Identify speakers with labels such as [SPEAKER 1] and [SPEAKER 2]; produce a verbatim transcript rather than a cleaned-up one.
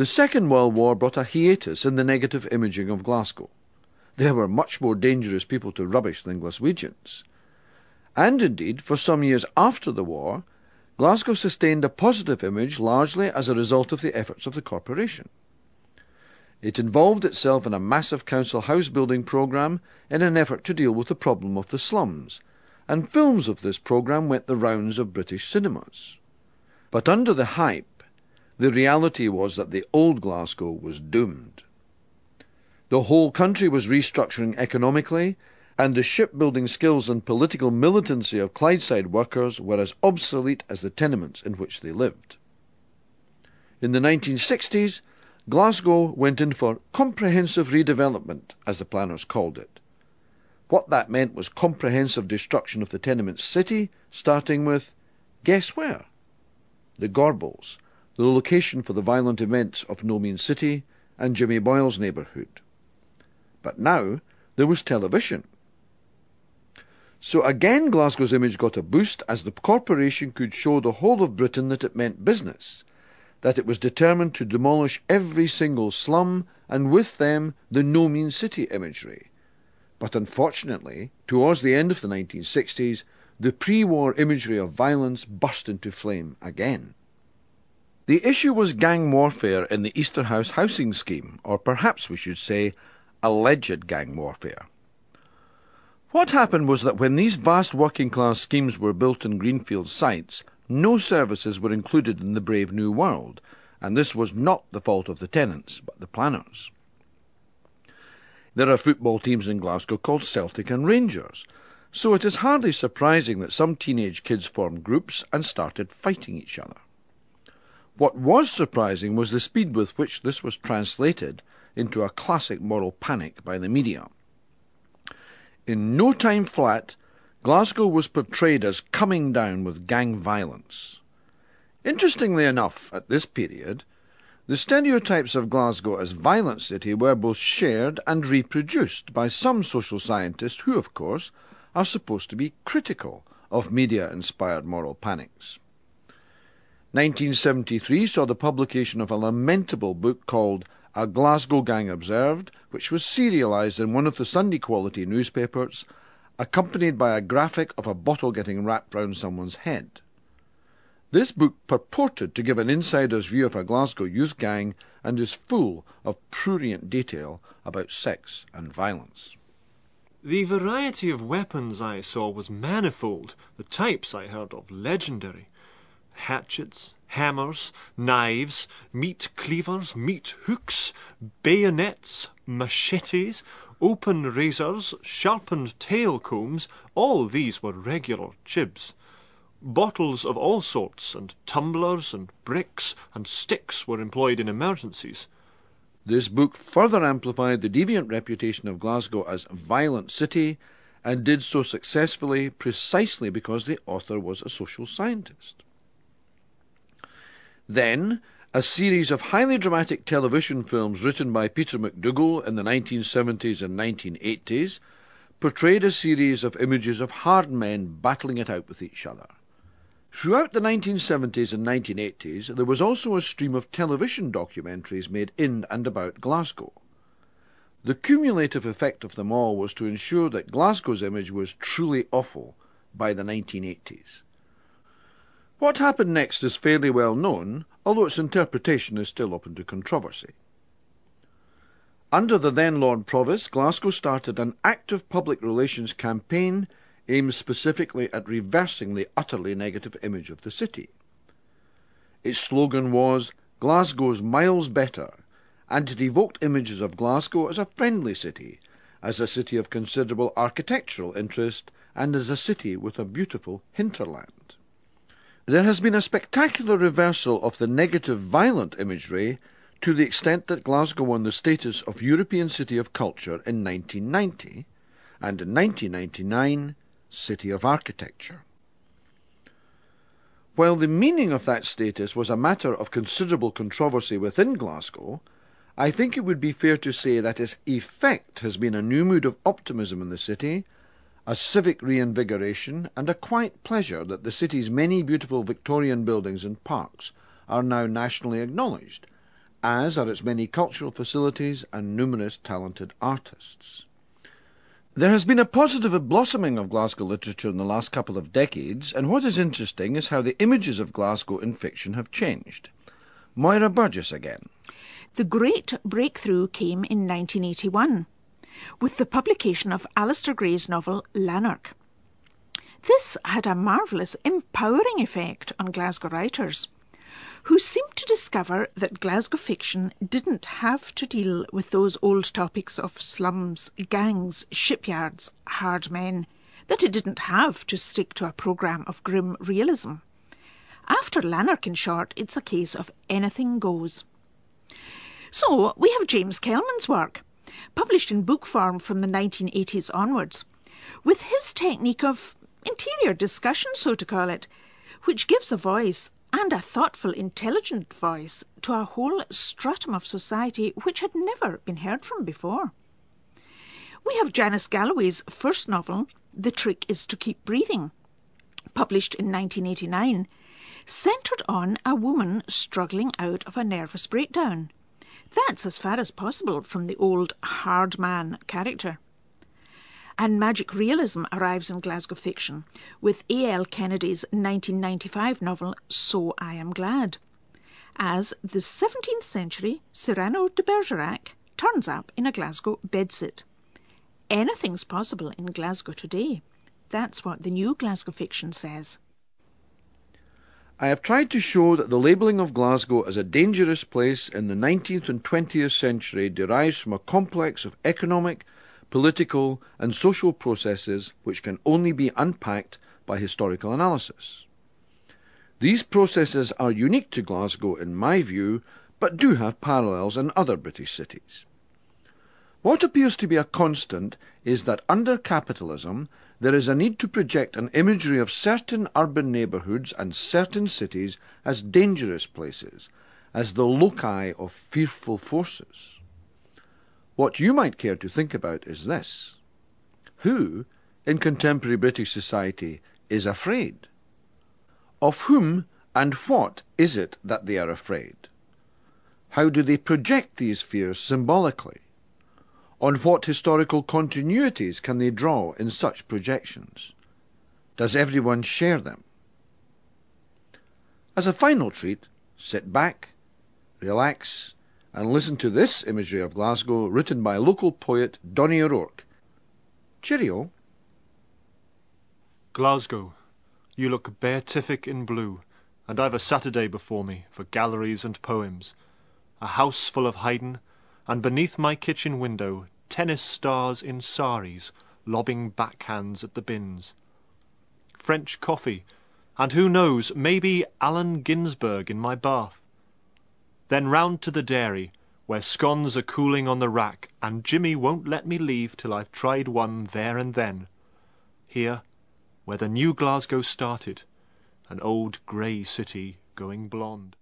[SPEAKER 1] The Second World War brought a hiatus in the negative imaging of Glasgow. They were much more dangerous people to rubbish than Glaswegians. And indeed, for some years after the war, Glasgow sustained a positive image largely as a result of the efforts of the corporation. It involved itself in a massive council house building programme in an effort to deal with the problem of the slums, and films of this programme went the rounds of British cinemas. But under the hype, the reality was that the old Glasgow was doomed. The whole country was restructuring economically, and the shipbuilding skills and political militancy of Clydeside workers were as obsolete as the tenements in which they lived. In the nineteen sixties, Glasgow went in for comprehensive redevelopment, as the planners called it. What that meant was comprehensive destruction of the tenement city, starting with, guess where? The Gorbals, the location for the violent events of No Mean City and Jimmy Boyle's neighbourhood. But now there was television. So again Glasgow's image got a boost as the corporation could show the whole of Britain that it meant business, that it was determined to demolish every single slum and with them the No Mean City imagery. But unfortunately, towards the end of the nineteen sixties, the pre-war imagery of violence burst into flame again. The issue was gang warfare in the Easterhouse housing scheme, or perhaps we should say, alleged gang warfare. What happened was that when these vast working-class schemes were built in greenfield sites, no services were included in the Brave New World, and this was not the fault of the tenants, but the planners. There are football teams in Glasgow called Celtic and Rangers, so it is hardly surprising that some teenage kids formed groups and started fighting each other. What was surprising was the speed with which this was translated into a classic moral panic by the media. In no time flat, Glasgow was portrayed as coming down with gang violence. Interestingly enough, at this period, the stereotypes of Glasgow as violent city were both shared and reproduced by some social scientists who, of course, are supposed to be critical of media-inspired moral panics. nineteen seventy-three saw the publication of a lamentable book called A Glasgow Gang Observed, which was serialised in one of the Sunday quality newspapers, accompanied by a graphic of a bottle getting wrapped round someone's head. This book purported to give an insider's view of a Glasgow youth gang and is full of prurient detail about sex and violence.
[SPEAKER 2] The variety of weapons I saw was manifold, the types I heard of legendary. Hatchets, hammers, knives, meat cleavers, meat hooks, bayonets, machetes, open razors, sharpened tail combs, all these were regular chibs. Bottles of all sorts, and tumblers, and bricks, and sticks were employed in emergencies.
[SPEAKER 1] This book further amplified the deviant reputation of Glasgow as a violent city, and did so successfully precisely because the author was a social scientist. Then, a series of highly dramatic television films written by Peter McDougall in the nineteen seventies and nineteen eighties portrayed a series of images of hard men battling it out with each other. Throughout the nineteen seventies and nineteen eighties, there was also a stream of television documentaries made in and about Glasgow. The cumulative effect of them all was to ensure that Glasgow's image was truly awful by the nineteen eighties. What happened next is fairly well known, although its interpretation is still open to controversy. Under the then Lord Provost, Glasgow started an active public relations campaign aimed specifically at reversing the utterly negative image of the city. Its slogan was, "Glasgow's miles better," and it evoked images of Glasgow as a friendly city, as a city of considerable architectural interest, and as a city with a beautiful hinterland. There has been a spectacular reversal of the negative violent imagery to the extent that Glasgow won the status of European City of Culture in nineteen ninety, and in nineteen ninety-nine, City of Architecture. While the meaning of that status was a matter of considerable controversy within Glasgow, I think it would be fair to say that its effect has been a new mood of optimism in the city, a civic reinvigoration, and a quiet pleasure that the city's many beautiful Victorian buildings and parks are now nationally acknowledged, as are its many cultural facilities and numerous talented artists. There has been a positive blossoming of Glasgow literature in the last couple of decades, and what is interesting is how the images of Glasgow in fiction have changed. Moira Burgess again.
[SPEAKER 3] The great breakthrough came in nineteen eighty-one, with the publication of Alistair Gray's novel Lanark. This had a marvellous empowering effect on Glasgow writers, who seemed to discover that Glasgow fiction didn't have to deal with those old topics of slums, gangs, shipyards, hard men, that it didn't have to stick to a programme of grim realism. After Lanark, in short, it's a case of anything goes. So we have James Kelman's work, published in book form from the nineteen eighties onwards, with his technique of interior discussion, so to call it, which gives a voice, and a thoughtful, intelligent voice, to a whole stratum of society which had never been heard from before. We have Janice Galloway's first novel, The Trick is to Keep Breathing, published in nineteen eighty-nine, centred on a woman struggling out of a nervous breakdown. That's as far as possible from the old hard man character. And magic realism arrives in Glasgow fiction with A L Kennedy's nineteen ninety-five novel So I Am Glad, as the seventeenth century Cyrano de Bergerac turns up in a Glasgow bedsit. Anything's possible in Glasgow today. That's what the new Glasgow fiction says.
[SPEAKER 1] I have tried to show that the labelling of Glasgow as a dangerous place in the nineteenth and twentieth century derives from a complex of economic, political and social processes which can only be unpacked by historical analysis. These processes are unique to Glasgow in my view, but do have parallels in other British cities. What appears to be a constant is that under capitalism there is a need to project an imagery of certain urban neighbourhoods and certain cities as dangerous places, as the loci of fearful forces. What you might care to think about is this: who, in contemporary British society, is afraid? Of whom and what is it that they are afraid? How do they project these fears symbolically? On what historical continuities can they draw in such projections? Does everyone share them? As a final treat, sit back, relax, and listen to this imagery of Glasgow written by local poet Donnie O'Rourke. Cheerio.
[SPEAKER 2] Glasgow, you look beatific in blue, and I've a Saturday before me for galleries and poems, a house full of Haydn, and beneath my kitchen window tennis stars in saris lobbing backhands at the bins. French coffee, and who knows, maybe Allen Ginsberg in my bath. Then round to the dairy, where scones are cooling on the rack, and Jimmy won't let me leave till I've tried one there and then. Here, where the new Glasgow started, an old grey city going blonde.